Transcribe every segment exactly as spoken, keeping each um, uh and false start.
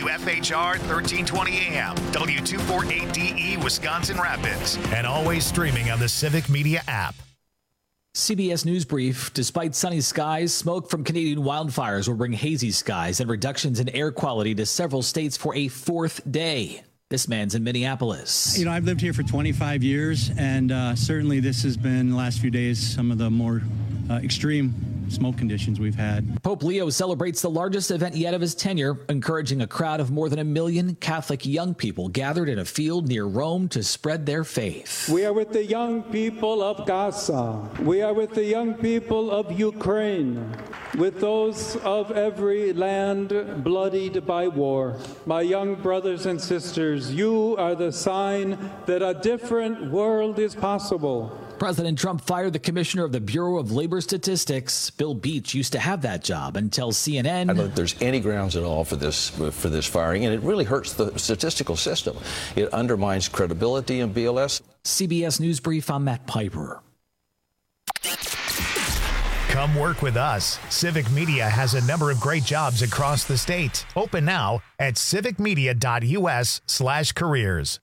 F H R thirteen twenty A M, W two forty-eight D E, Wisconsin Rapids, and always streaming on the Civic Media app. C B S News Brief. Despite sunny skies, smoke from Canadian wildfires will bring hazy skies and reductions in air quality to several states for a fourth day. This man's in Minneapolis. You know, I've lived here for twenty-five years, and uh, certainly this has been, the last few days, some of the more uh, extreme smoke conditions we've had. Pope Leo celebrates the largest event yet of his tenure, encouraging a crowd of more than a million Catholic young people gathered in a field near Rome to spread their faith. We are with the young people of Gaza. We are with the young people of Ukraine, with those of every land bloodied by war. My young brothers and sisters, you are the sign that a different world is possible. President Trump fired the commissioner of the Bureau of Labor Statistics. Bill Beach used to have that job and tells C N N. I don't think there's any grounds at all for this for this firing, and it really hurts the statistical system. It undermines credibility in B L S. C B S News Brief, I'm Matt Piper. Come work with us. Civic Media has a number of great jobs across the state. Open now at civicmedia.us slash careers.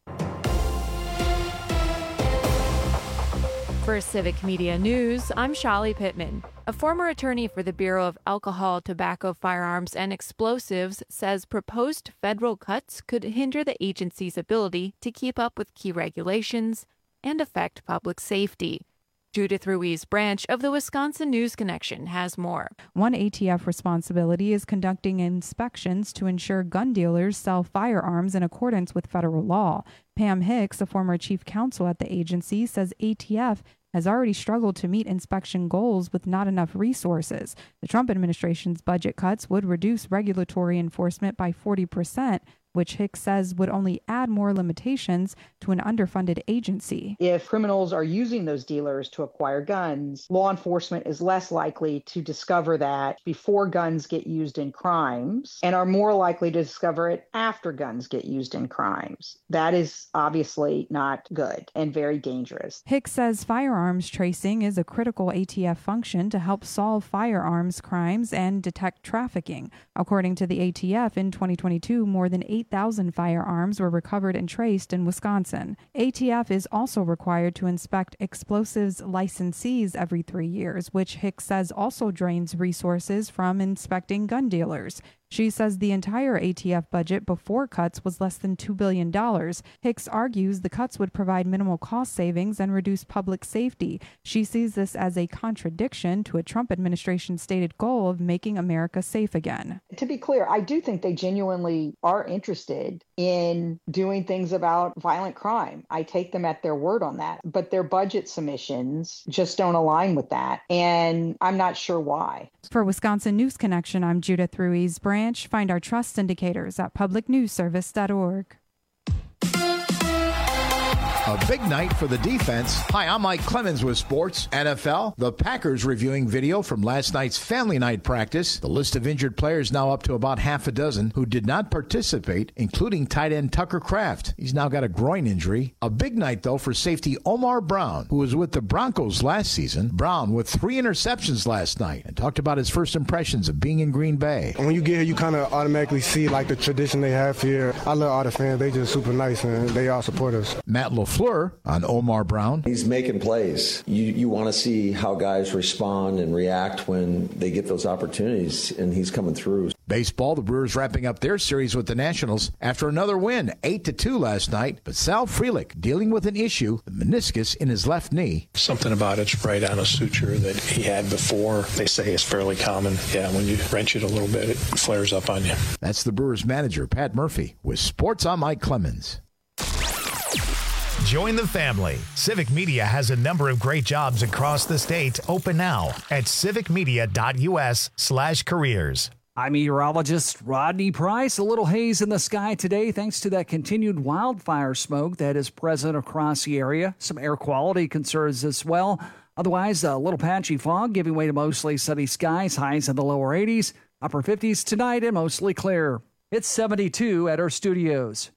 For Civic Media News, I'm Shali Pittman. A former attorney for the Bureau of Alcohol, Tobacco, Firearms, and Explosives says proposed federal cuts could hinder the agency's ability to keep up with key regulations and affect public safety. Judith Ruiz Branch of the Wisconsin News Connection has more. One A T F responsibility is conducting inspections to ensure gun dealers sell firearms in accordance with federal law. Pam Hicks, a former chief counsel at the agency, says A T F has already struggled to meet inspection goals with not enough resources. The Trump administration's budget cuts would reduce regulatory enforcement by forty percent, which Hicks says would only add more limitations to an underfunded agency. If criminals are using those dealers to acquire guns, law enforcement is less likely to discover that before guns get used in crimes and are more likely to discover it after guns get used in crimes. That is obviously not good and very dangerous. Hicks says firearms tracing is a critical A T F function to help solve firearms crimes and detect trafficking. According to the A T F, in twenty twenty-two, more than eight thousand firearms were recovered and traced in Wisconsin. A T F is also required to inspect explosives licensees every three years, which Hicks says also drains resources from inspecting gun dealers. She says the entire A T F budget before cuts was less than two billion dollars. Hicks argues the cuts would provide minimal cost savings and reduce public safety. She sees this as a contradiction to a Trump administration stated goal of making America safe again. To be clear, I do think they genuinely are interested in doing things about violent crime. I take them at their word on that, but their budget submissions just don't align with that, and I'm not sure why. For Wisconsin News Connection, I'm Judith Ruiz Branch. Find our trust indicators at public news service dot org. A big night for the defense. Hi, I'm Mike Clemens with Sports. N F L, the Packers reviewing video from last night's family night practice. The list of injured players now up to about half a dozen who did not participate, including tight end Tucker Kraft. He's now got a groin injury. A big night, though, for safety Omar Brown, who was with the Broncos last season. Brown with three interceptions last night and talked about his first impressions of being in Green Bay. When you get here, you kind of automatically see like the tradition they have here. I love all the fans. They just super nice and they all support us. Matt LaFleur on Omar Brown. He's making plays. You you want to see how guys respond and react when they get those opportunities, and he's coming through. Baseball, the Brewers wrapping up their series with the Nationals after another win, eight to two last night. But Sal Frelick dealing with an issue, the meniscus in his left knee. Something about it's right on a suture that he had before. They say it's fairly common. Yeah, when you wrench it a little bit, it flares up on you. That's the Brewers manager, Pat Murphy, with Sports. I'm Mike Clemens. Join the family. Civic Media has a number of great jobs across the state. Open now at civicmedia.us slash careers. I'm meteorologist Rodney Price. A little haze in the sky today thanks to that continued wildfire smoke that is present across the area. Some air quality concerns as well. Otherwise, a little patchy fog giving way to mostly sunny skies, highs in the lower eighties, upper fifties tonight and mostly clear. It's seventy-two at our studios.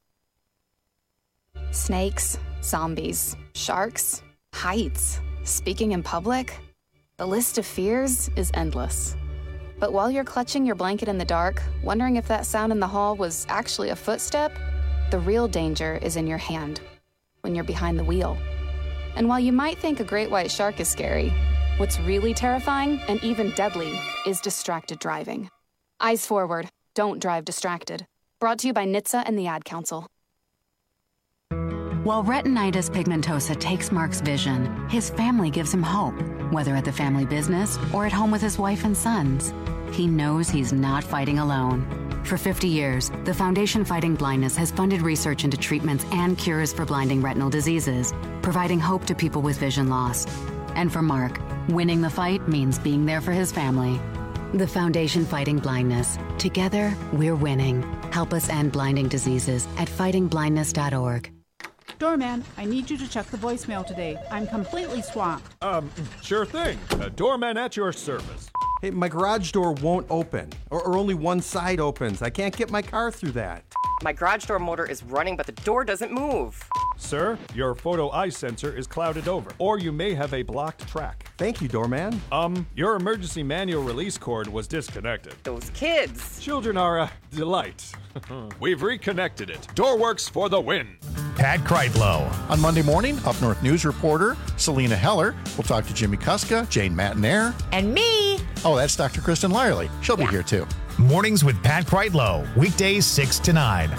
Snakes, zombies, sharks, heights, speaking in public. The list of fears is endless. But while you're clutching your blanket in the dark, wondering if that sound in the hall was actually a footstep, the real danger is in your hand, when you're behind the wheel. And while you might think a great white shark is scary, what's really terrifying and even deadly is distracted driving. Eyes forward, don't drive distracted. Brought to you by N H T S A and the Ad Council. While retinitis pigmentosa takes Mark's vision, his family gives him hope, whether at the family business or at home with his wife and sons. He knows he's not fighting alone. For fifty years, the Foundation Fighting Blindness has funded research into treatments and cures for blinding retinal diseases, providing hope to people with vision loss. And for Mark, winning the fight means being there for his family. The Foundation Fighting Blindness. Together, we're winning. Help us end blinding diseases at fighting blindness dot org. Doorman, I need you to check the voicemail today. I'm completely swamped. Um, sure thing. Uh, doorman at your service. Hey, my garage door won't open, or, or only one side opens. I can't get my car through that. My garage door motor is running, but the door doesn't move. Sir, your photo eye sensor is clouded over, or you may have a blocked track. Thank you, doorman. Um, your emergency manual release cord was disconnected. Those kids. Children are a delight. We've reconnected it. Doorworks for the win. Pat Kreitlow. On Monday morning, Up North News reporter Selena Heller will talk to Jimmy Kuska, Jane Matinaire. And me. Oh, that's Doctor Kristen Lyerly. She'll yeah. be here too. Mornings with Pat Kreitlow, weekdays six to nine.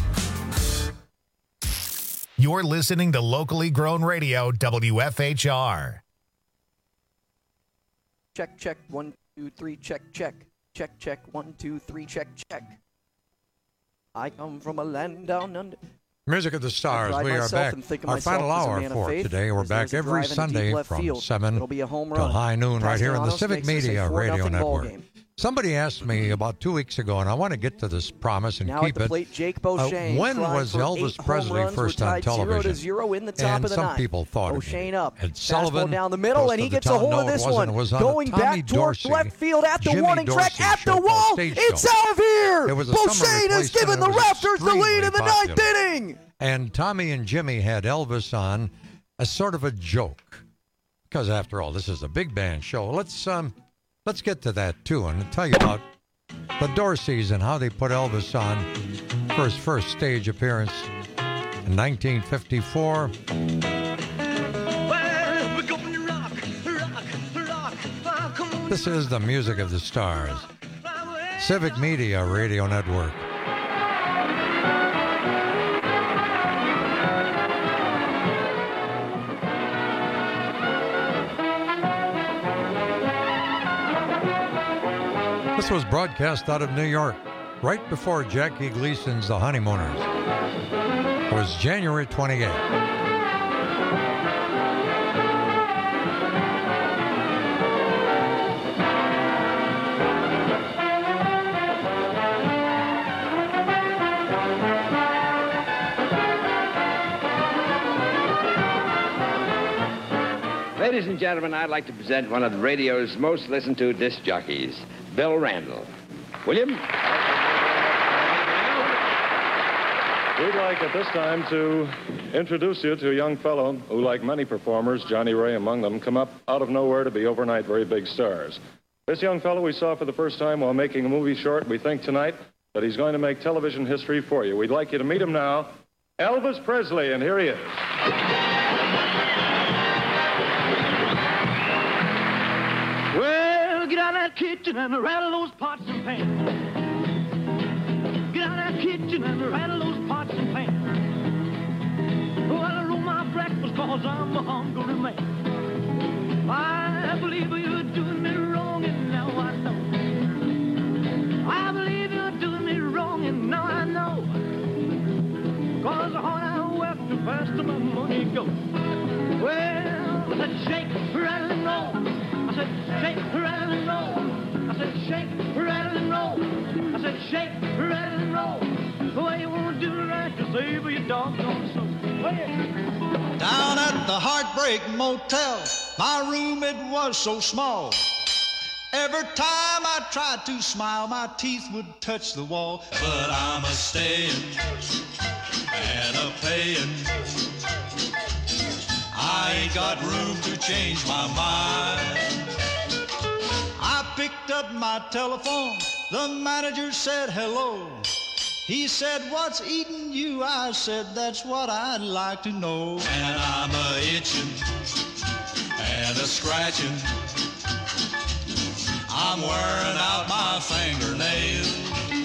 You're listening to locally grown radio, W F H R. Check, check, one, two, three, check, check. Check, check, one, two, three, check, check. I come from a land down under. Music of the Stars, we are back. Our final hour for today. We're back every Sunday from seven till high noon right here on the Civic Media Radio Network. Somebody asked me about two weeks ago, and I want to get to this promise and now keep at the it. Plate, Jake Beauchene uh, when was Elvis Presley first on television? Zero to zero in the top and of the some ninth. people thought Beauchene it. up. Ed Sullivan down the middle, and he gets a hold no, of this one. It on Going back towards Dorsey, left field at the Jimmy warning Dorsey track at the wall. It's show. out of here. It was a Beauchene has given the Raptors the lead in the popular. ninth inning. And Tommy and Jimmy had Elvis on as sort of a joke, because after all, this is a big band show. Let's um, let's get to that too, and tell you about the Dorseys and how they put Elvis on for his first stage appearance in nineteen fifty-four. This is the Music of the Stars, Civic Media Radio Network. This was broadcast out of New York, right before Jackie Gleason's The Honeymooners. It was January twenty-eighth. Ladies and gentlemen, I'd like to present one of the radio's most listened to disc jockeys, Bill Randall. William? We'd like at this time to introduce you to a young fellow who, like many performers, Johnny Ray among them, come up out of nowhere to be overnight very big stars. This young fellow we saw for the first time while making a movie short. We think tonight that he's going to make television history for you. We'd like you to meet him now, Elvis Presley, and here he is. Well, get out of that kitchen and rattle those pots and pans. Get out of that kitchen and rattle those pots and pans. Well, I roll my breakfast cause I'm a hungry man. I believe you're doing me wrong and now I know. I believe you're doing me wrong and now I know. Cause the harder I work, the faster my money goes. Well, let's shake, rattle and roll. I said, shake, rattle and roll. I said, shake, rattle and roll. I said, shake, rattle and roll. Well, you won't do right to save your doggone soul. Well, down at the Heartbreak Motel, my room, it was so small. Every time I tried to smile, my teeth would touch the wall. But I'm a staying and a paying. I ain't got room to change my mind. I picked up my telephone. The manager said hello. He said, what's eating you? I said, that's what I'd like to know. And I'm a itching and a scratching. I'm wearing out my fingernails.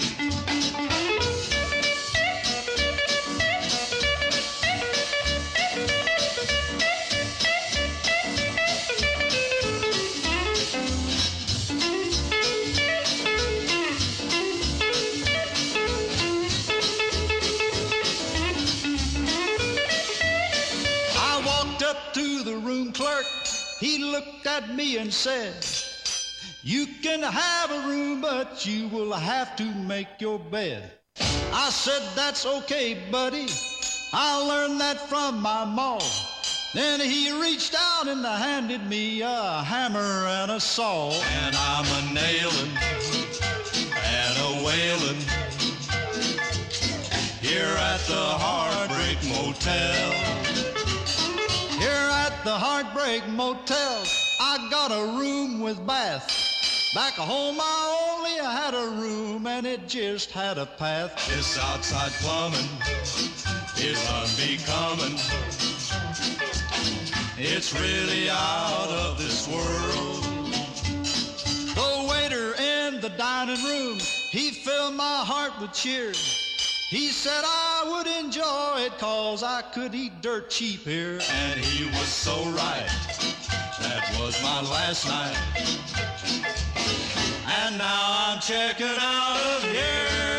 To the room clerk, he looked at me and said, you can have a room, but you will have to make your bed. I said, that's okay, buddy. I learned that from my ma. Then he reached out and handed me a hammer and a saw. And I'm a nailing and a wailing here at the Heartbreak Motel. Here at the Heartbreak Motel, I got a room with bath. Back home I only had a room and it just had a path. This outside plumbing is unbecoming. It's really out of this world. The waiter in the dining room, he filled my heart with cheer. He said I would enjoy it cause I could eat dirt cheap here. And he was so right. That was my last night. And now I'm checking out of here.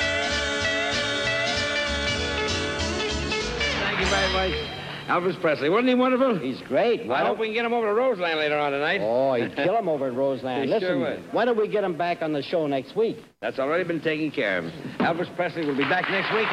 Thank you very much. Elvis Presley, wasn't he wonderful? He's great. I hope we can get him over to Roseland later on tonight. Oh, he'd kill him over at Roseland. He Listen, sure would. why don't we get him back on the show next week? That's already been taken care of. Elvis Presley will be back next week.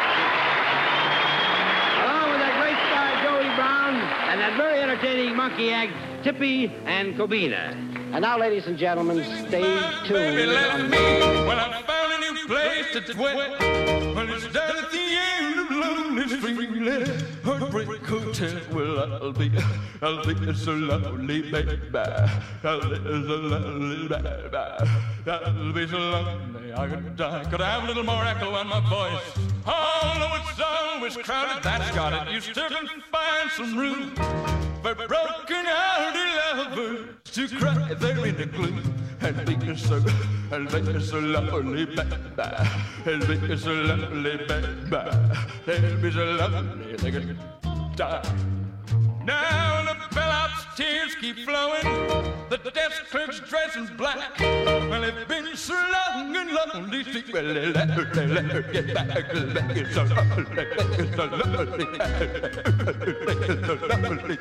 Along with that great star, Joey Brown, and that very entertaining monkey act, Tippy and Kobina. And now, ladies and gentlemen, stay tuned. Baby, let me, well, I found a new place to dwell. Well, it's down at the end of Lonely Street, Heartbreak Hotel. Well, I'll be, I'll be so lonely, baby. I'll be so lonely, baby. I'll be so lonely, I could die. Could I have a little more echo on my voice? Although it's always crowded, that's got it. You still can find some room for broken-hearted lovers to cry there in the gloom. And be so, and be so lonely, baby. And be so lonely, baby. And be so lonely, they could die. Now the bellhop's tears keep flowing. The desk clerk's dressed in black. Well, they've been so long and lonely. Well, they let her, they let her get back. Make it so lonely, make it so lonely, make it so lonely,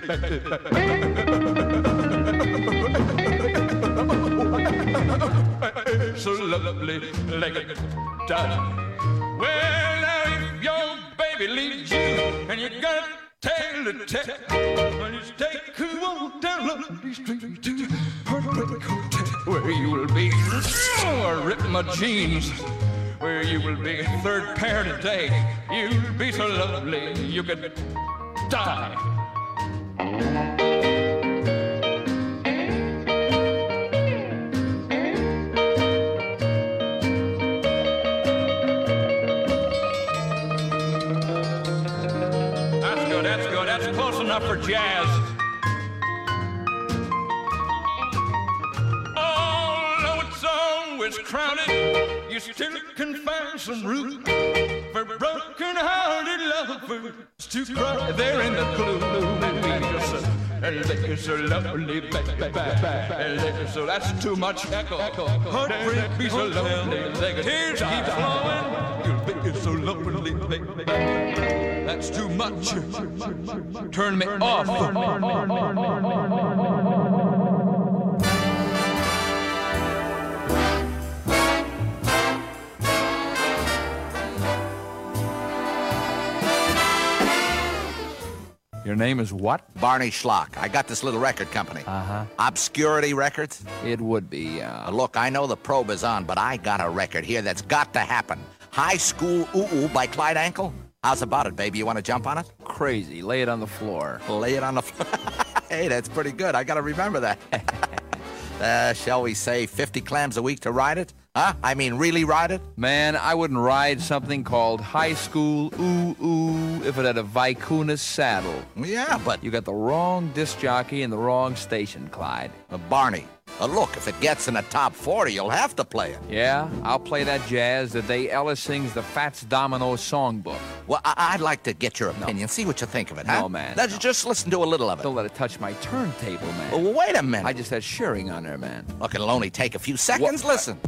so lonely, like a done. Well, now if your baby leaves you and you got tale to tell, well, you take her on down Lonely Street to Heartbreak Hotel, where you will be oh, rip my jeans, where you will be third pair today. You'll be so lovely you could die. That's close enough for jazz. Although it's always crowded, you still can find some room for broken-hearted lovers to cry there in the gloom. And they're so lonely, baby. So that's too much echo. Heartbreak be so lonely, tears keep flowing. You'll be so lonely, baby. That's too much. Turn me off. Your name is what? Barney Schlock. I got this little record company. Uh-huh. Obscurity Records? It would be, yeah. Uh, look, I know the probe is on, but I got a record here that's got to happen. High School Ooh-Ooh by Clyde Ankle. How's about it, baby? You want to jump on it? Crazy. Lay it on the floor. Lay it on the floor. Hey, that's pretty good. I got to remember that. uh, shall we say, fifty clams a week to ride it? Huh? I mean, really ride it? Man, I wouldn't ride something called High School Ooh Ooh if it had a Vicuna saddle. Yeah, but... You got the wrong disc jockey in the wrong station, Clyde. Uh, Barney, uh, look, if it gets in the top forty, you'll have to play it. Yeah, I'll play that jazz the day Ellis sings the Fats Domino songbook. Well, I- I'd like to get your opinion, no. see what you think of it, huh? No, man. Let's no. just listen to a little of it. Don't let it touch my turntable, man. Well, wait a minute. I just had shearing on there, man. Look, it'll only take a few seconds. What? Listen.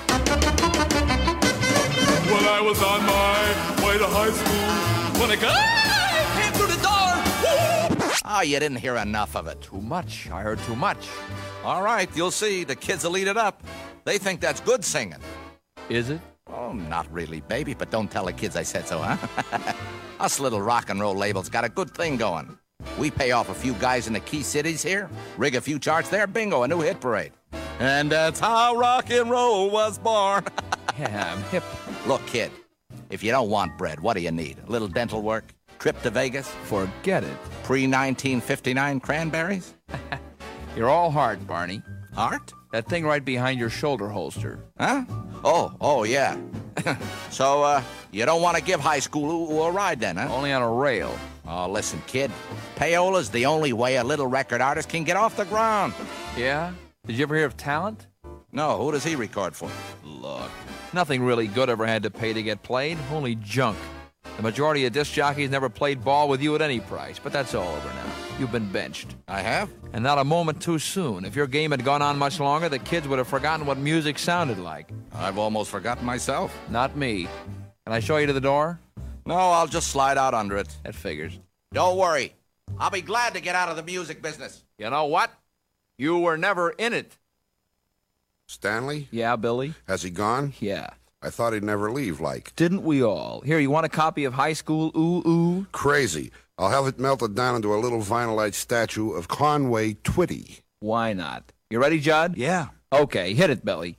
When I was on my way to high school, when I got, came through the door. Oh, you didn't hear enough of it. Too much. I heard too much. All right, you'll see. The kids will eat it up. They think that's good singing. Is it? Oh, not really, baby, but don't tell the kids I said so, huh? Us little rock and roll labels got a good thing going. We pay off a few guys in the key cities here, rig a few charts there, bingo, a new hit parade. And that's how rock and roll was born. Yeah, I'm hip. Look, kid, if you don't want bread, what do you need? A little dental work? Trip to Vegas? Forget it. Pre nineteen fifty-nine cranberries? You're all heart, Barney. Heart? That thing right behind your shoulder holster. Huh? Oh, oh, yeah. So, uh, you don't want to give high school a ride then, huh? Only on a rail. Oh, listen, kid. Payola's the only way a little record artist can get off the ground. Yeah? Did you ever hear of Talent? No, who does he record for? Look, nothing really good ever had to pay to get played, only junk. The majority of disc jockeys never played ball with you at any price, but that's all over now. You've been benched. I have? And not a moment too soon. If your game had gone on much longer, the kids would have forgotten what music sounded like. I've almost forgotten myself. Not me. Can I show you to the door? No, I'll just slide out under it. That figures. Don't worry. I'll be glad to get out of the music business. You know what? You were never in it. Stanley? Yeah, Billy? Has he gone? Yeah. I thought he'd never leave, like. Didn't we all? Here, you want a copy of High School Ooh Ooh? Crazy. I'll have it melted down into a little vinylite statue of Conway Twitty. Why not? You ready, Judd? Yeah. Okay, hit it, Billy.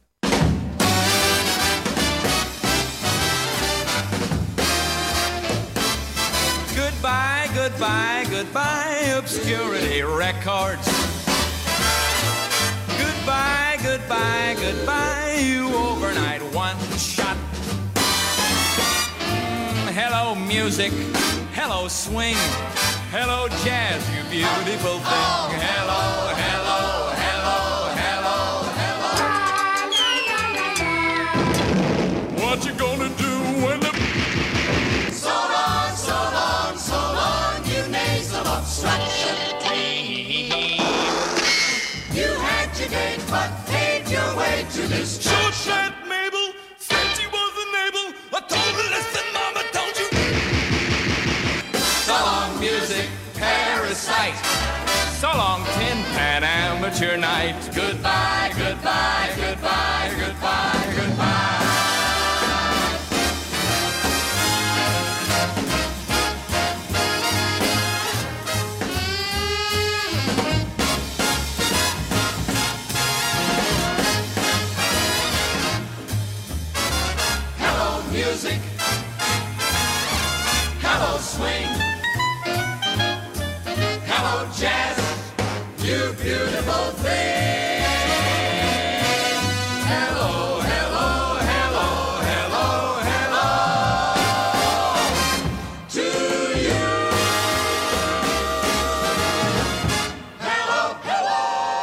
Goodbye, goodbye, goodbye, Obscurity Records. Goodbye, goodbye, goodbye, you overnight one shot. Mm, hello, music. Hello, swing. Hello, jazz, you beautiful thing. Oh, hello, hello, hello, hello, hello. What you gonna do when the... So long, so long, so long, you nasal obstruction. You had your date, but paved your way to this church. So that Mabel said she wasn't able. I told her, listen, Mama, don't you... So long, music, parasite. So long, Tin Pan Amateur Night. Goodbye, goodbye, goodbye, goodbye, goodbye. Hello, music. Hello, swing. Hello, jazz, you beautiful thing. Hello, hello, hello, hello, hello to you. Hello, hello.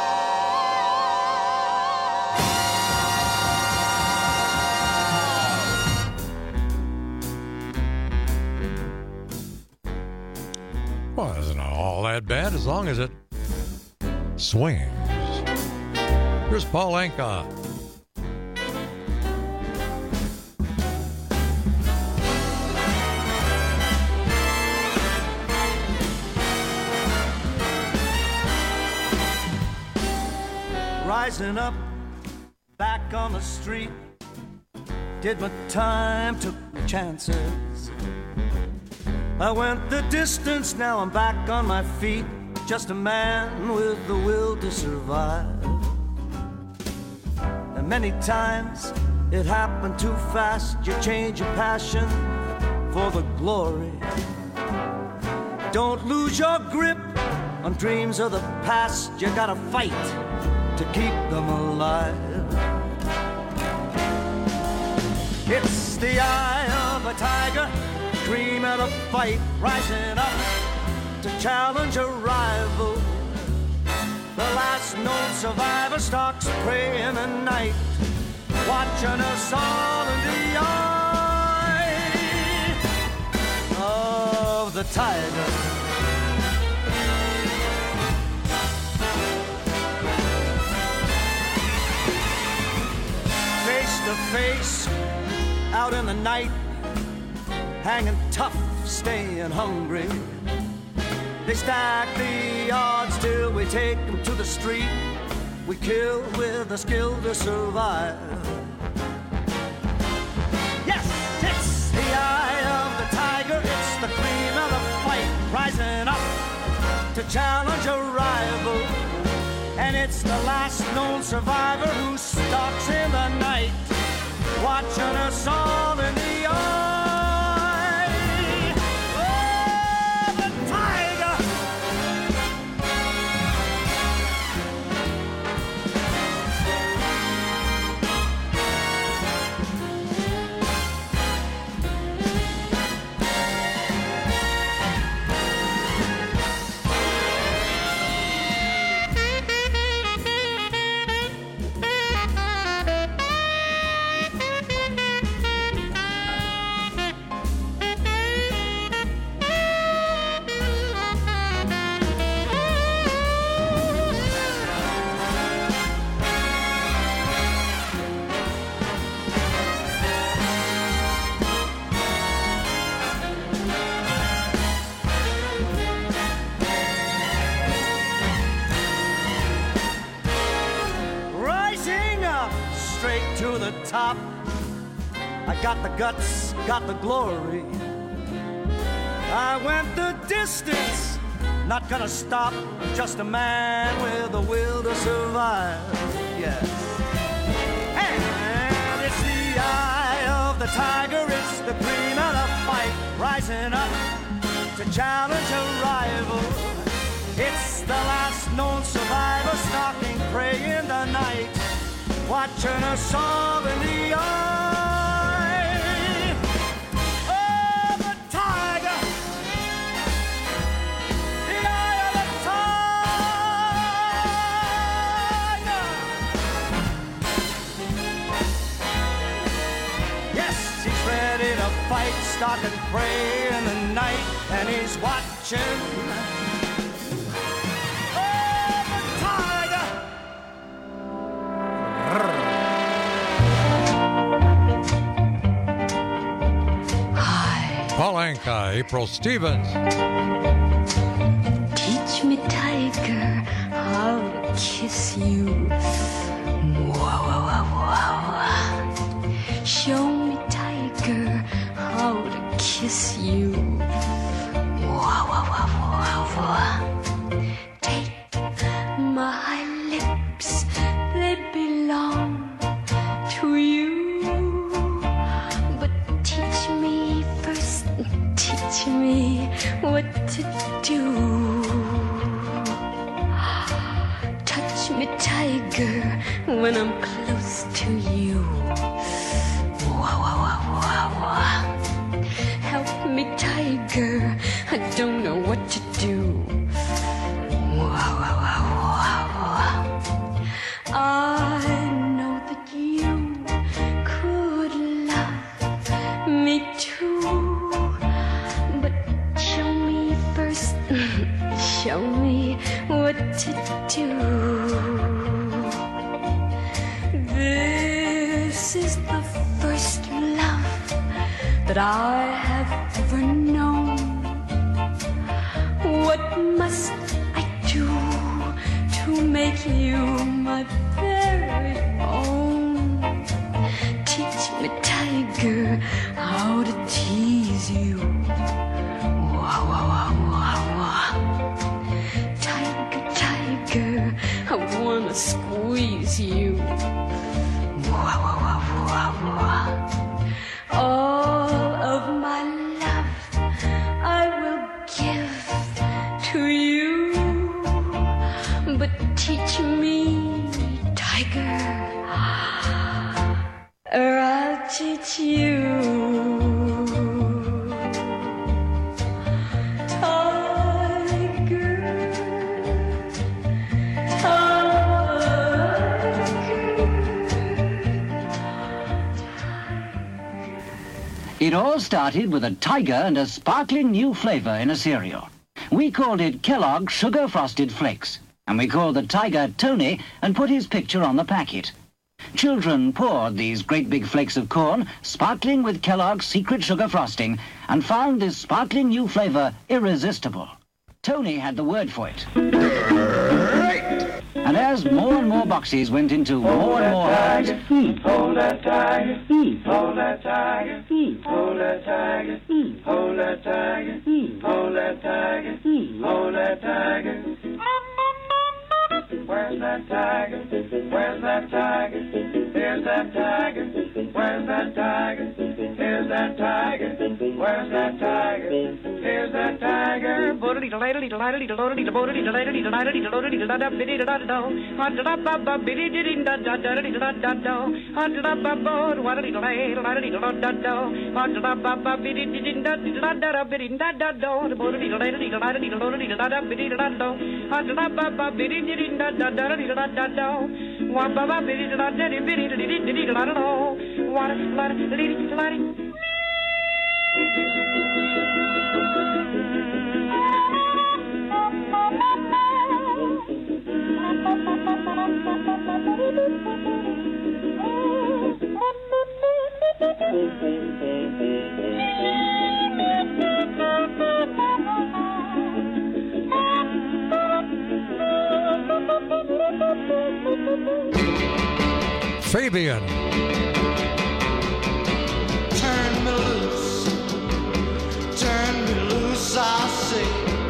Well, isn't all that bad as long as it swings. Here's Paul Anka. Rising up, back on the street, did my time, took my chances. I went the distance, now I'm back on my feet, just a man with the will to survive. And many times it happened too fast, you change your passion for the glory. Don't lose your grip on dreams of the past, you gotta fight to keep them alive. It's the eye of a tiger, dream of a fight, rising up to challenge a rival. The last known survivor stalks prey in the night, watching us all in the eye of the tiger. Face to face, out in the night, hanging tough, staying hungry. They stack the odds till we take them to the street. We kill with a skill to survive. Yes, it's the eye of the tiger. It's the cream of the fight, rising up to challenge a rival. And it's the last known survivor who stalks in the night, watching us all in the eye of the tiger. To the top, I got the guts, got the glory. I went the distance, not gonna stop. Just a man with a will to survive. Yes, and it's the eye of the tiger. It's the cream of the fight, rising up to challenge a rival. It's the last known survivor, stalking prey in the night, watching us all in the eye of the tiger. The eye of the tiger. Yes, he's ready to fight, stalking prey in the night, and he's watching Paul Anka, April Stevens. Teach me, tiger, how to kiss you. Wow, wow, wow, wow. Show me, tiger, how to kiss you. Wow, wow, wow, wow, wow. Take my lips, they belong to you. But teach me first, teach me what to do. Touch me, tiger, when I'm close to you. Wow, wow, wow, wow, wow. Help me, tiger, I don't know what to do. Wow, wow, wow, wow, wow. I know that you could love me too, but show me first, show me what to do. This is the first love that I have ever known. What must I do to make you my very own? Teach me, tiger, how to tease you. Wow, wow, wow, wow, wow. Tiger, tiger, I wanna squeeze you. Wow, wow, wow, wow, wow. All of my love I will give to you, but teach me or I'll teach you. It all started with a tiger and a sparkling new flavor in a cereal. We called it Kellogg's Sugar Frosted Flakes, and we called the tiger Tony and put his picture on the packet. Children poured these great big flakes of corn, sparkling with Kellogg's secret sugar frosting, and found this sparkling new flavor irresistible. Tony had the word for it. And as more and more boxes went into more and more hands, Hold that tiger, hold that tiger, hold that tiger, hold that tiger, hold that tiger, hold that tiger. Where's that tiger? Where's that tiger? Here's that tiger. Where's that tiger? Here's that tiger. Where's that tiger? Here's that tiger. Bodity delightly delightly delightly delightly delightly delightly delightly delightly biddy da da da hundred up up up biddy diddy da da da da da da da hundred up up up waddy delightly delightly da da da hundred up up up biddy diddy da da da da biddy da da da bodity delightly delightly delightly da da biddy da da hundred up up up biddy diddy da da da da da da da one ba ba biddy da da da biddy da da da da da da one la da da da da. Fabian. Turn me loose, turn me loose, I say.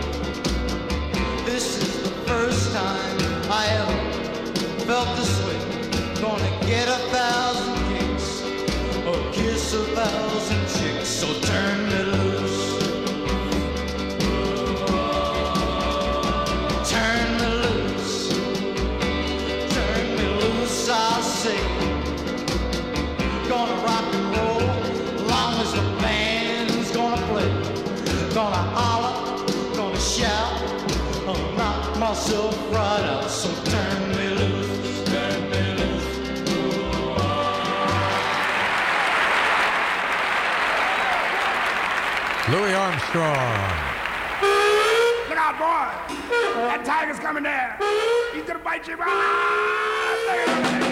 This is the first time I ever felt this way. Gonna get a thousand kicks or kiss a thousand chicks. So turn me loose, turn me loose, turn me loose, I say. Gonna rock and roll long as the band's gonna play. Gonna holler, gonna shout, gonna knock myself right out. So turn me loose, turn me loose. Louis Armstrong. Look out, boy! That tiger's coming there. He's gonna bite you. Ah, look at him.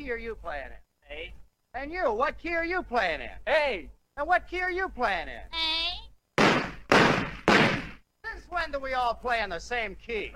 key are you playing in? A. And you, what key are you playing in? A. And what key are you playing in? A. Since when do we all play in the same key?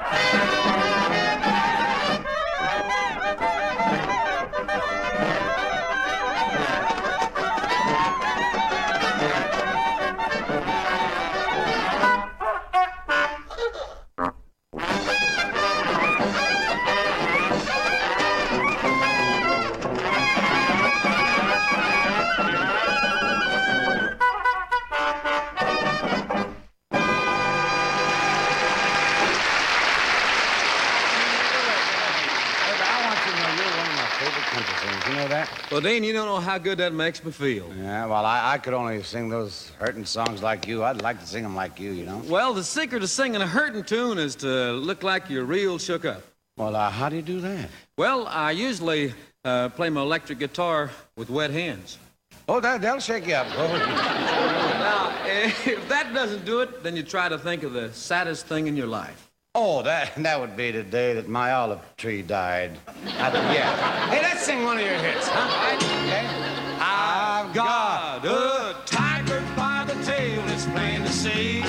You know that? Well, Dean, you don't know how good that makes me feel. Yeah, well, I, I could only sing those hurting songs like you. I'd like to sing them like you, you know? Well, the secret of singing a hurting tune is to look like you're real shook up. Well, uh, how do you do that? Well, I usually uh, play my electric guitar with wet hands. Oh, that, that'll shake you up. Now, if that doesn't do it, then you try to think of the saddest thing in your life. Oh, that that would be the day that my olive tree died. I, yeah. Hey, let's sing one of your hits, huh? Okay. I've got a tiger by the tail, it's plain to see.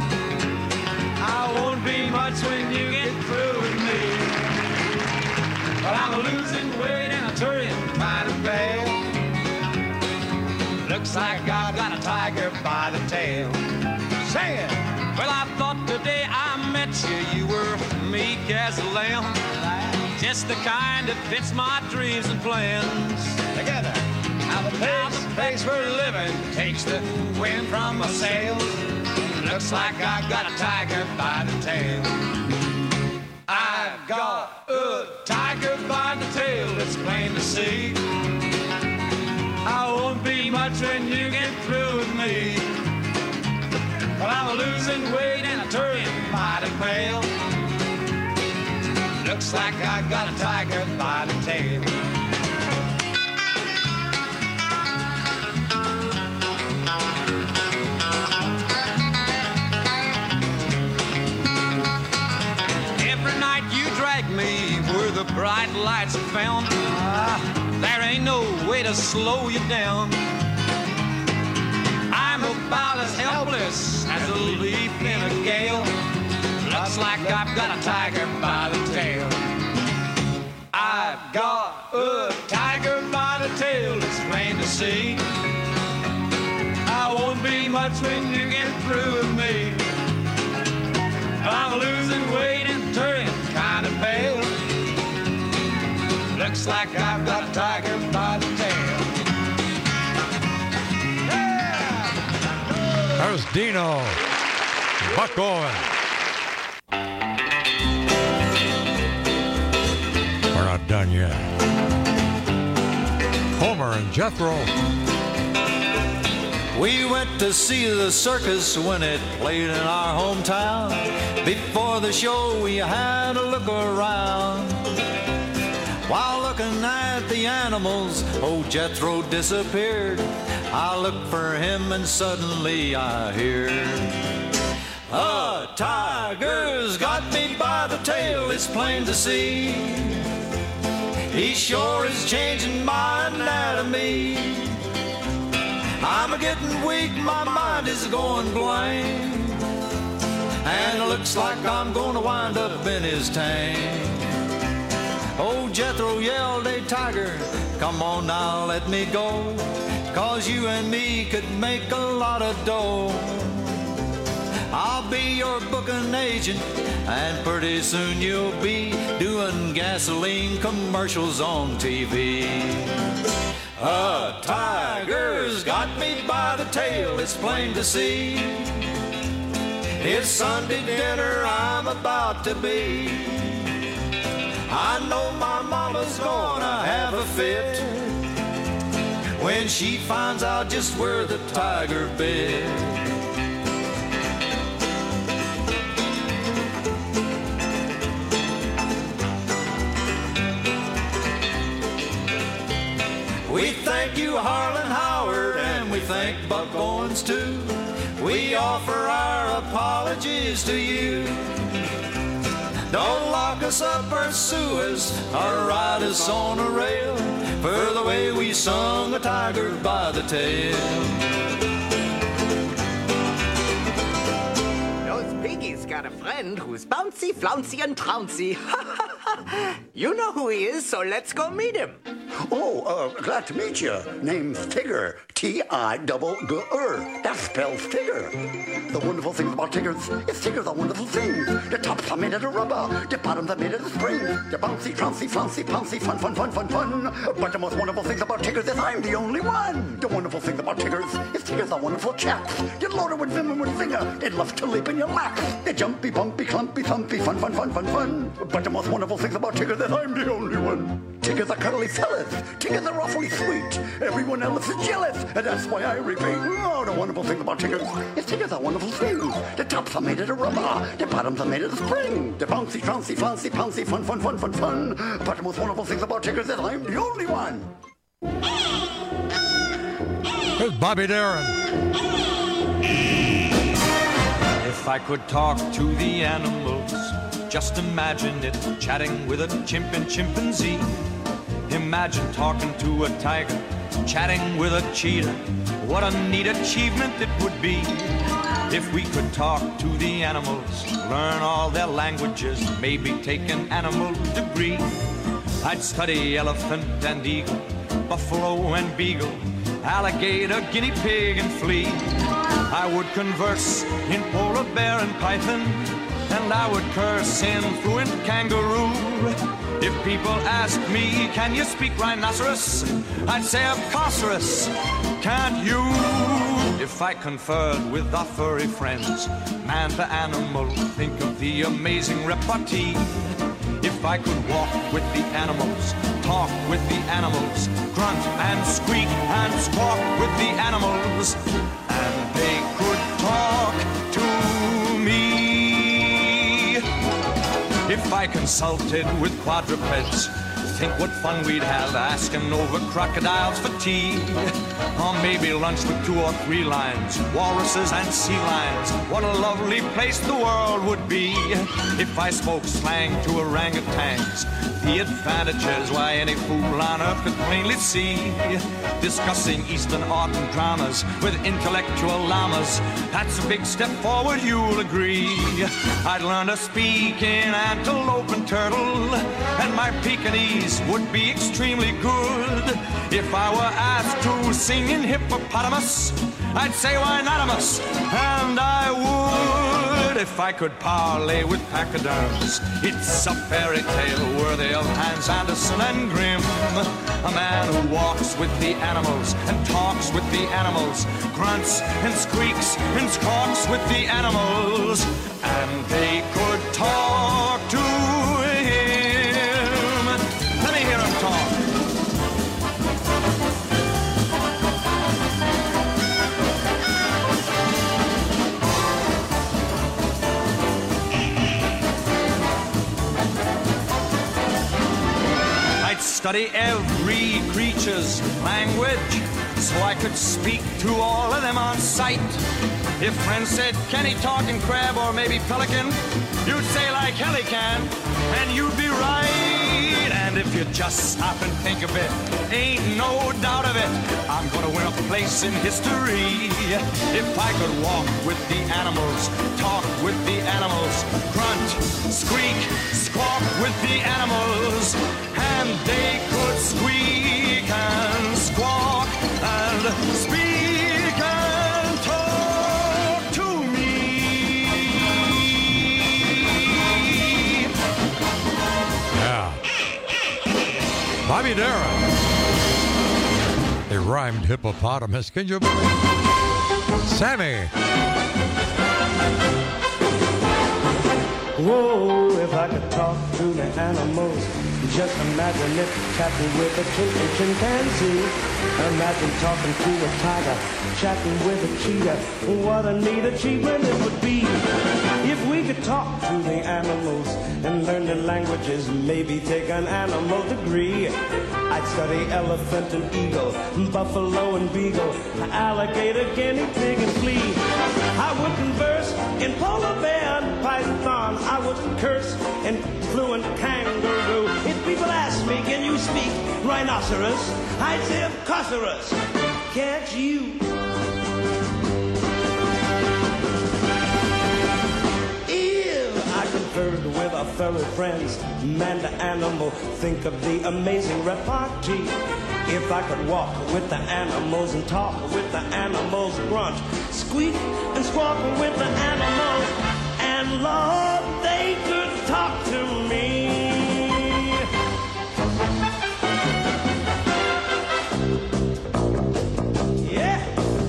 I won't be much when you get through with me. But I'm losing weight and I'm turning kind of pale. Looks like I've got a tiger by the tail. Say it. Well, I thought the day I met you, you were meek as a lamb. Just the kind that fits my dreams and plans. Together. Now the place, now the place we're living takes the wind from my sails. Looks like I've got a tiger by the tail. I've got a tiger by the tail, it's plain to see. I won't be much when you get through with me. Well, I'm losing weight and I'm turning mighty pale. Looks like I got a tiger by the tail. Every night you drag me where the bright lights are found. There ain't no way to slow you down. I'm about as helpless as a leaf in a gale. Looks like I've got a tiger by the tail. I've got a tiger by the tail, it's plain to see. I won't be much when you get through with me. I'm losing weight and turning kind of pale. Looks like I've got a tiger by the tail. There's Dino. Buck Owen. We're not done yet. Homer and Jethro. We went to see the circus when it played in our hometown. Before the show we had a look around. While looking at the animals, old Jethro disappeared. I look for him and suddenly I hear a tiger's got me by the tail, it's plain to see. He sure is changing my anatomy. I'm a getting weak, my mind is going blank. And it looks like I'm gonna wind up in his tank. Old Jethro yelled, "Hey tiger, come on now, let me go. Cause you and me could make a lot of dough. I'll be your booking agent, and pretty soon you'll be doing gasoline commercials on T V. A tiger's got me by the tail, it's plain to see. It's Sunday dinner I'm about to be. I know my mama's gonna have a fit when she finds out just where the tiger bit. We thank you, Harlan Howard, and we thank Buck Owens too. We offer our apologies to you. Don't lock circus will pursue us or ride us on a rail for the way we sung a tiger by the tail. Those piggies got a friend who's bouncy, flouncy, and trouncy. You know who he is, so let's go meet him. Oh, uh, glad to meet you. Name's Tigger. T I double G R. That spells Tigger. The wonderful thing about Tiggers is Tigger's a wonderful thing. The tops are made out of rubber. The bottoms are made out of spring. They're bouncy, trouncy, flouncy, pouncy, fun, fun, fun, fun, fun. But the most wonderful thing about Tiggers is I'm the only one. The wonderful thing about Tiggers is Tiggers are wonderful chaps. They're loaded with vim and with vigour. They love to leap in your lap. They're jumpy, bumpy, clumpy, thumpy, fun, fun, fun, fun, fun. But the most wonderful thing about Tiggers is I'm the only one. Tiggers are cuddly fellas. Tiggers are awfully sweet. Everyone else is jealous, and that's why I repeat. Oh, the wonderful thing about Tiggers is Tiggers are wonderful things. The tops are made out of rubber. The bottoms are made out of spring. The bouncy, trouncy, flouncy, pouncy, fun, fun, fun, fun, fun. But the most wonderful thing about Tiggers is I'm the only one. Here's Bobby Darin. If I could talk to the animals, just imagine it, chatting with a chimp and chimpanzee. Imagine talking to a tiger, chatting with a cheetah. What a neat achievement it would be if we could talk to the animals, learn all their languages, maybe take an animal degree. I'd study elephant and eagle, buffalo and beagle, alligator, guinea pig and flea. I would converse in polar bear and python, and I would curse in fluent kangaroo. If people ask me, can you speak rhinoceros? I'd say, of course, can't you? If I conferred with our furry friends, man to animal, think of the amazing repartee. If I could walk with the animals, talk with the animals, grunt and squeak and squawk with the animals, and they could talk to me. If I consulted with quadrupeds, think what fun we'd have asking over crocodiles for tea. Or maybe lunch with two or three lions, walruses and sea lions. What a lovely place the world would be if I spoke slang to orangutans. The advantages, why any fool on earth could plainly see. Discussing Eastern art and dramas with intellectual llamas, that's a big step forward, you'll agree. I'd learn to speak in antelope and turtle, and my Pekingese would be extremely good. If I were asked to sing in hippopotamus, I'd say why notamus, and I would. If I could parlay with pachyderms, it's a fairy tale worthy of Hans Andersen and Grimm. A man who walks with the animals and talks with the animals, grunts and squeaks and squawks with the animals, and they could talk to him. Let me hear him talk. Study every creature's language so I could speak to all of them on sight. If friends said, can he talk in crab or maybe pelican? You'd say like hell he can, and you'd be right. And if you just stop and think of it, ain't no doubt of it, I'm gonna win a place in history. If I could walk with the animals, talk with the animals, grunt, squeak, squawk with the animals, and they could squeak and squawk and speak and talk to me. Yeah. Bobby Darin. They rhymed hippopotamus. Can you believe it? Sammy. Whoa, if I could talk to the animals, just imagine it, chatting with a chimp and chimpanzee. Imagine talking to a tiger, chatting with a cheetah. What a neat achievement it would be if we could talk to the animals and learn their languages, maybe take an animal degree. I'd study elephant and eagle, buffalo and beagle, alligator, guinea pig and flea. I would converse in polar bear and python. I would curse in fluent rhinoceros, I'd say of Cossaros. Can't you? If I conferred with our fellow friends, man to animal, think of the amazing repartee. If I could walk with the animals and talk with the animals, grunt, squeak and squawk with the animals, and Lord, they could talk to me. Yeah.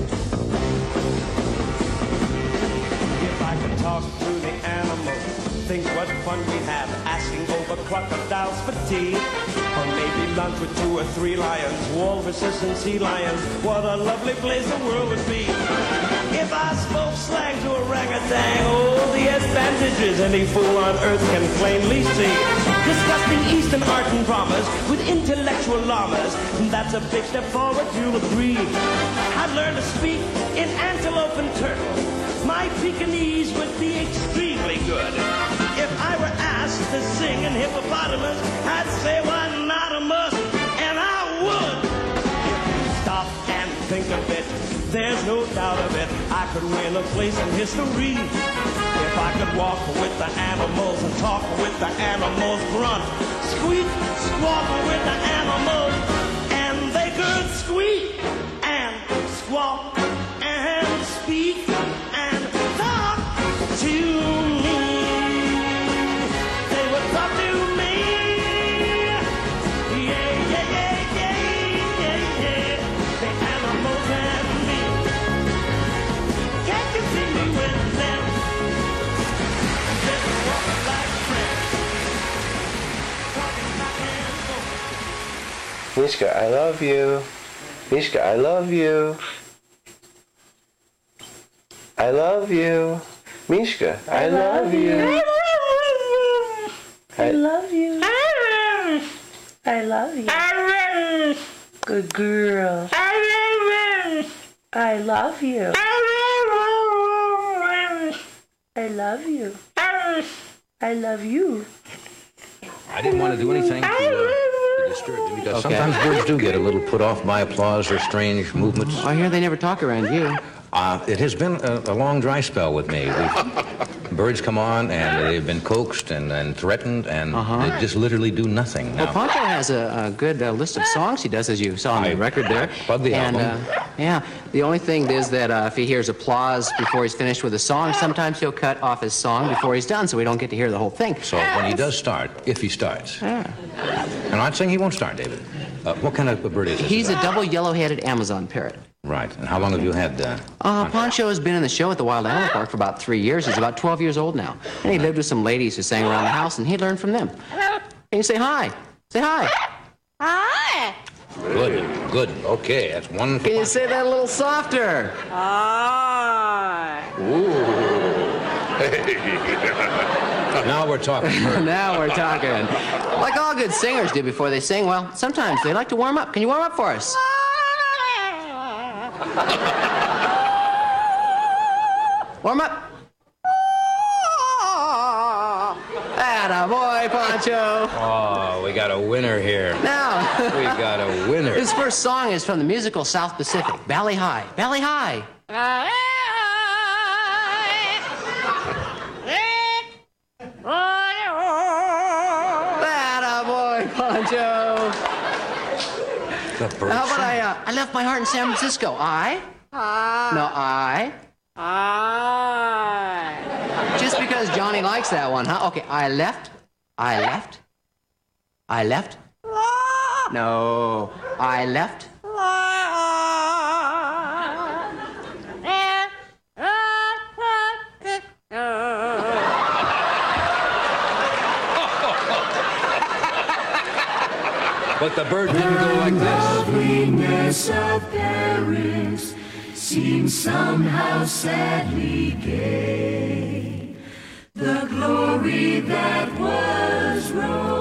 If I could talk to the animals, think what fun we'd have asking over crocodiles for tea. Or maybe lunch with two or three lions, walruses and sea lions. What a lovely place the world would be. If I spoke slang to orangutan, oh, the advantages any fool on earth can plainly see. Disgusting Eastern art and dramas with intellectual llamas, that's a big step forward, you'll agree. I'd learn to speak in antelope and turtle. My Pekingese would be extremely good. If I were asked to sing in hippopotamus, I'd say why not a must, and I would. If you stop and think of it, there's no doubt of it, I could win a place in history. If I could walk with the animals and talk with the animals, grunt, squeak, squawk with the animals, and they could squeak and squawk and speak and talk to me. They would talk to me. Yeah, yeah, yeah, yeah, yeah, yeah. The animals and me. Can't you see me with them? Just walking like friends. Walking back and forth. Mishka, I love you. Mishka, I love you. I love you. Mishka, I, I love, love you. you. I love you. I love you. Good girl. I love you. I love you. I love you. I didn't want to do anything to, uh, to disturb you because okay. sometimes birds do get a little put off by applause or strange movements. I hear they never talk around you. Uh, it has been a, a long dry spell with me. We've, birds come on and they've been coaxed and, and threatened and uh-huh. they just literally do nothing. Now, well, Pancho has a, a good uh, list of songs he does, as you saw on the I, record there. I the and, album. Uh, yeah, the only thing is that uh, if he hears applause before he's finished with a song, sometimes he'll cut off his song before he's done, so we don't get to hear the whole thing. So when he does start, if he starts, yeah. I'm not saying he won't start, David. Uh, what kind of a bird is this? He's a double yellow-headed Amazon parrot. Right. And how long have you had... Uh, uh, Pancho has been in the show at the Wild Animal Park for about three years. He's about twelve years old now. And he lived with some ladies who sang around the house, and he learned from them. Can you say hi? Say hi. Hi. Good, good. Okay, that's one... Can you say that a little softer? Hi. Ooh. Now we're talking. Now we're talking. Like all good singers do before they sing, well, sometimes they like to warm up. Can you warm up for us? Warm up. Atta boy, Pancho. Oh, we got a winner here. Now. We got a winner. His first song is from the musical South Pacific, Valley High. Valley High. Atta boy, Pancho. How about I, uh, I left my heart in San Francisco. I? I. No, I. I. Just because Johnny likes that one, huh? Okay, I left. I left. I left. No, I left. But the bird didn't go like this. Loveliness of Paris seems somehow sadly gay. The glory that was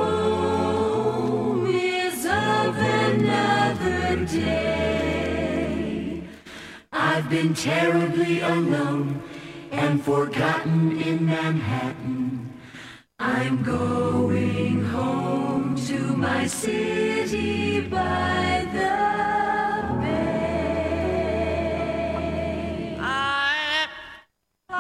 Rome is of another day. I've been terribly alone and forgotten in Manhattan. I'm going home to my city by the bay. I, I,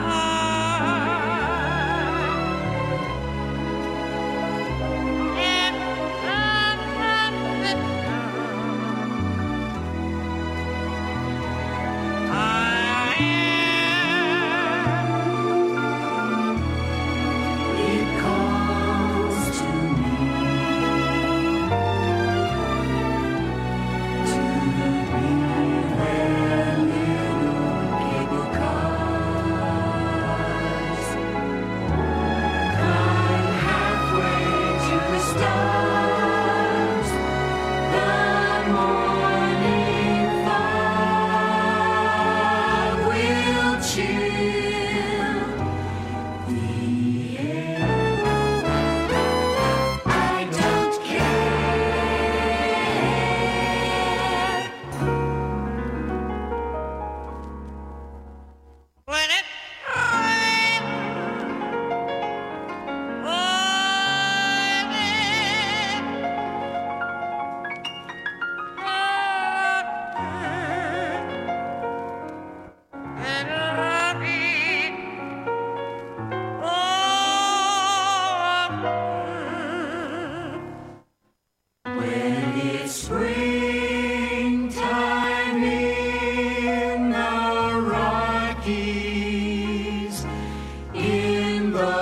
springtime in the Rockies, in the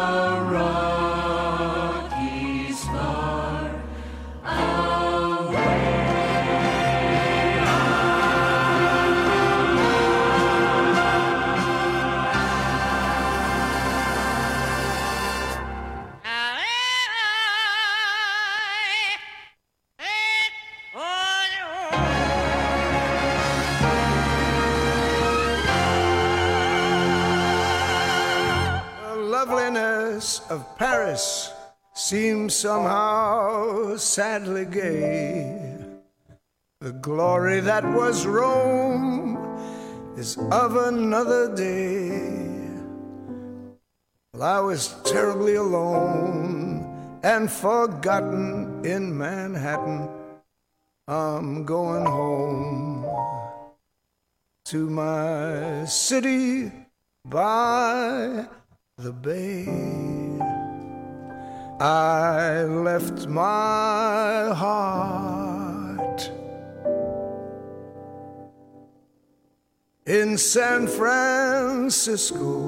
Rockies far away. Loveliness of Paris seems somehow sadly gay. The glory that was Rome is of another day. Well, I was terribly alone and forgotten in Manhattan. I'm going home to my city by the bay. I left my heart in San Francisco,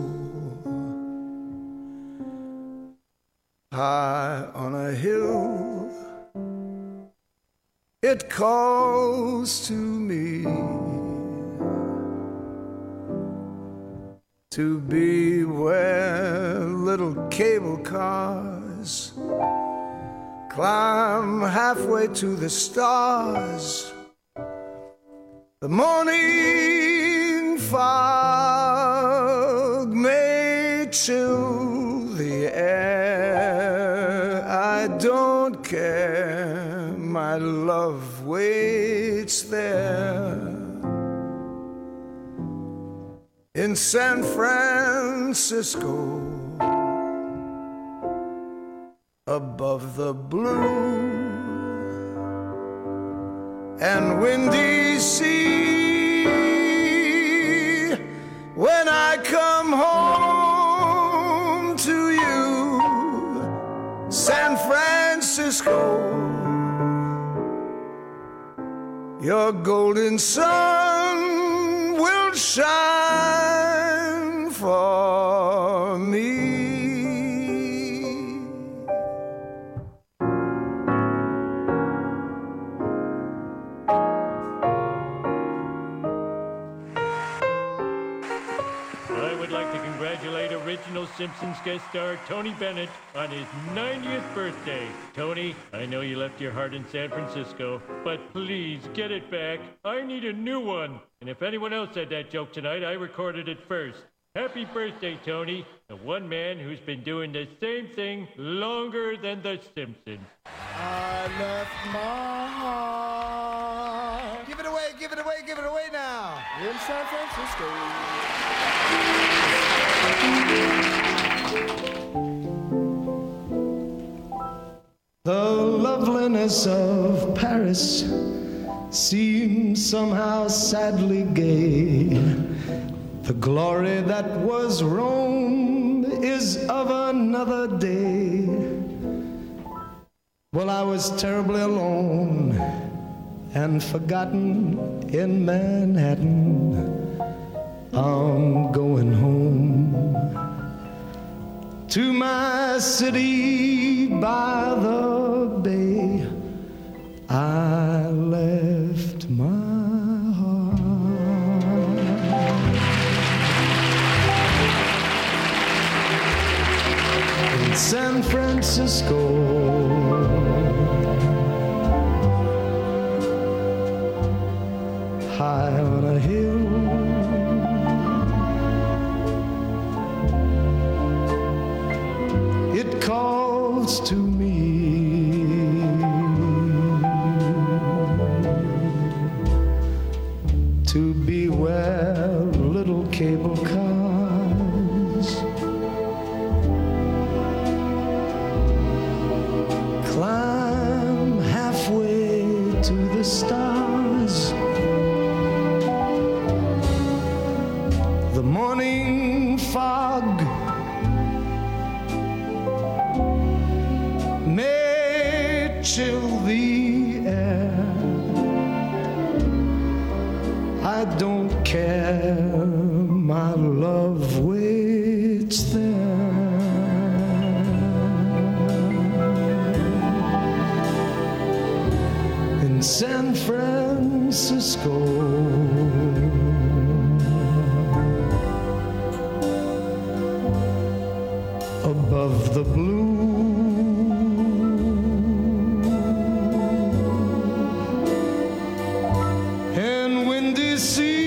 high on a hill. It calls to me to be where little cable cars climb halfway to the stars. The morning fog may chill the air. I don't care, my love waits there. In San Francisco, above the blue and windy sea, when I come home to you, San Francisco, your golden sun will shine for me. I would like to congratulate original Simpsons guest star Tony Bennett on his ninetieth birthday. Tony, I know you left your heart in San Francisco, but please get it back. I need a new one. And if anyone else said that joke tonight, I recorded it first. Happy birthday, Tony, the one man who's been doing the same thing longer than the Simpsons. I left my heart. Give it away, give it away, give it away now. In San Francisco. The love stars of Paris seem somehow sadly gay. The glory that was Rome is of another day. Well, I was terribly alone and forgotten in Manhattan. I'm going home to my city by the bay. I left my heart in San Francisco, high on a hill. It calls to me to beware little cable cars climb halfway to the stars. The morning fog may chill the air. I don't care, my love waits there. In San Francisco, above the blue and windy sea.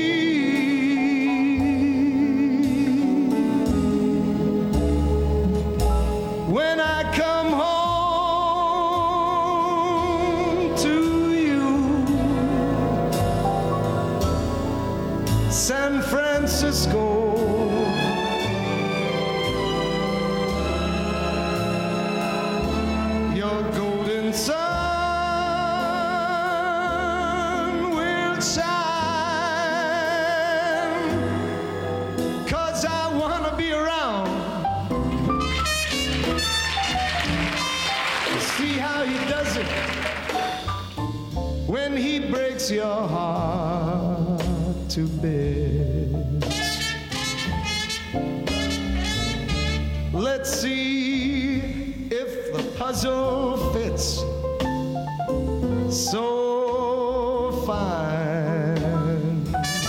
When I come home to you, San Francisco, your golden sun will shine, 'cause I wanna be around to see how he does it when he breaks your heart to bits. Let's see if the puzzle fits so fine.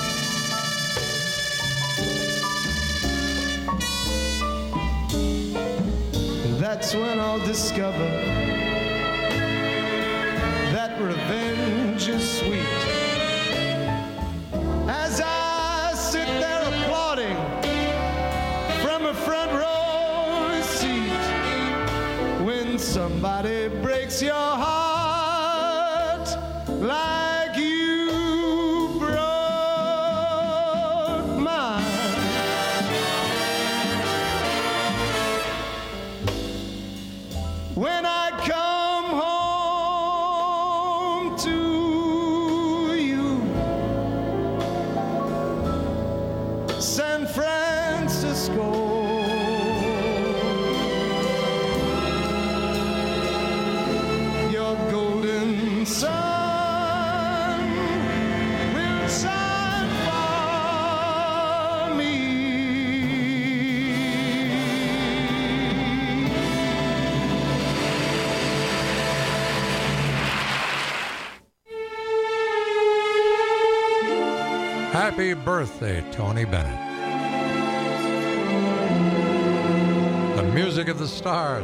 And that's when I'll discover that revenge is sweet. As I sit there applauding from a front row seat, when somebody breaks your heart like you broke mine. When I come home to you, San Francisco, your golden sun will shine for me. Happy birthday, Tony Bennett. The music of the stars.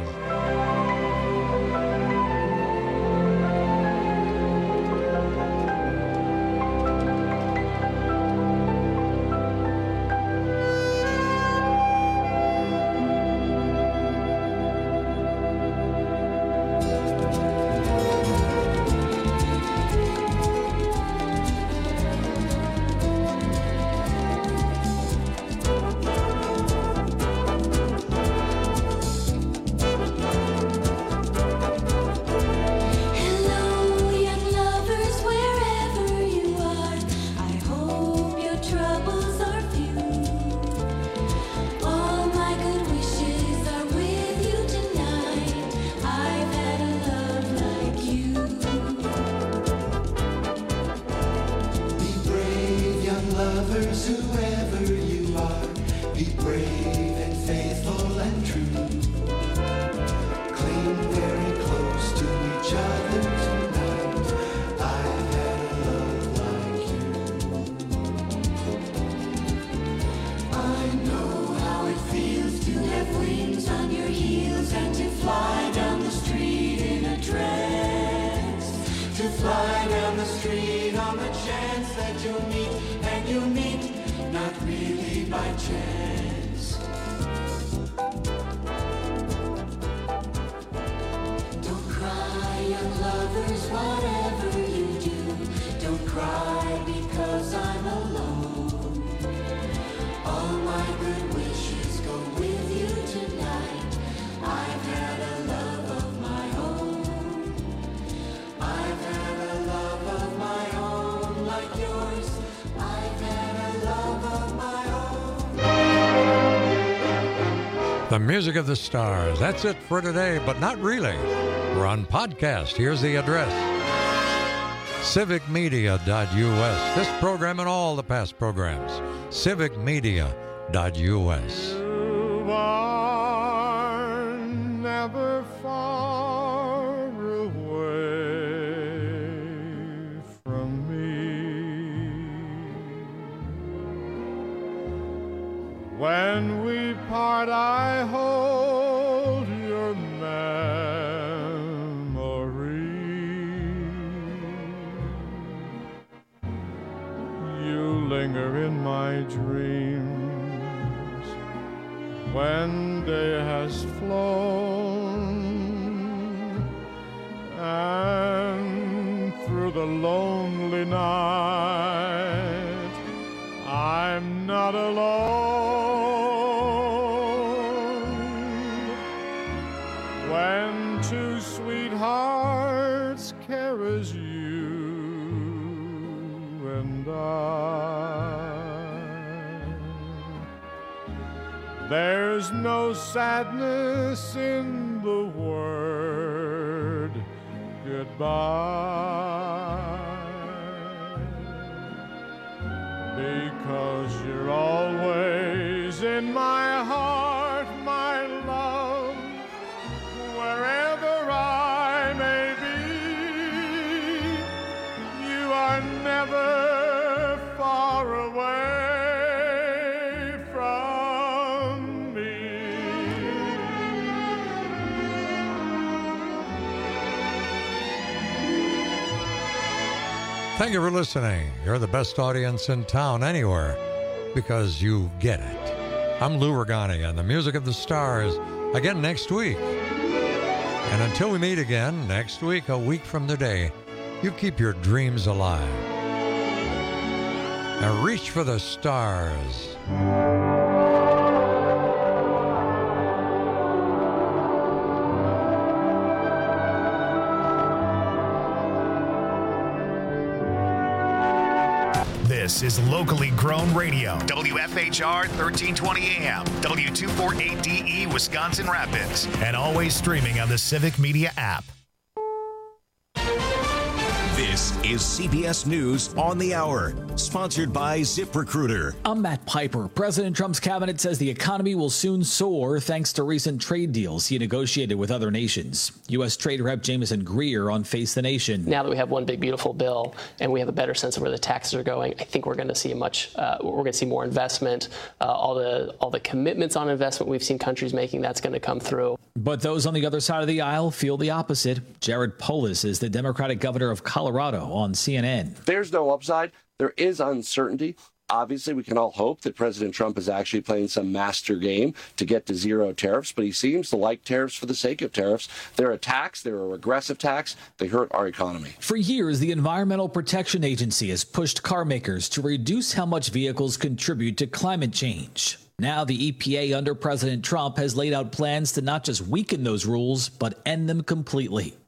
'cause whoever you are, be brave and faithful and true. Cling very close to each other tonight. I've had a love like you. I know how it feels to have wings on your heels and to fly down the street in a trance. To fly down the street on the chance that you'll meet, and you'll meet, not really by chance. Don't cry, young lovers, whatever you do. Don't cry because I'm alone. All my good wishes go with you tonight. I've had a love of my own. I've had a love of my own like yours. I've had a love of my own. The music of the stars. That's it for today, but not really. We're on podcast. Here's the address. civic media dot U S. This program and all the past programs. civic media dot U S. You are never far away from me. When we part, I hold your memory. You linger in my dreams when day has flown, and through the lonely night I'm not alone. When two sweethearts care as you and I, there's no sadness in the word goodbye, because you're always in my heart, my love, wherever I may be. You are never far away from me. Thank you for listening. You're the best audience in town anywhere because you get it. I'm Lou Regani and the music of the stars again next week. And until we meet again next week, a week from today, you keep your dreams alive. Now reach for the stars. This is locally grown radio. W F H R thirteen twenty A M, W two forty-eight D E, Wisconsin Rapids. And always streaming on the Civic Media app. This is C B S News on the Hour, sponsored by ZipRecruiter. I'm Matt Piper. President Trump's cabinet says the economy will soon soar thanks to recent trade deals he negotiated with other nations. U S. Trade Rep Jameson Greer on Face the Nation. Now that we have one big beautiful bill and we have a better sense of where the taxes are going, I think we're going to see a much uh, we're going to see more investment. Uh, all the all the commitments on investment we've seen countries making, that's going to come through. But those on the other side of the aisle feel the opposite. Jared Polis is the Democratic governor of Colorado on C N N. There's no upside. There is uncertainty. Obviously, we can all hope that President Trump is actually playing some master game to get to zero tariffs, but he seems to like tariffs for the sake of tariffs. They're a tax. They're a regressive tax. They hurt our economy. For years, the Environmental Protection Agency has pushed car makers to reduce how much vehicles contribute to climate change. Now the E P A under President Trump has laid out plans to not just weaken those rules, but end them completely.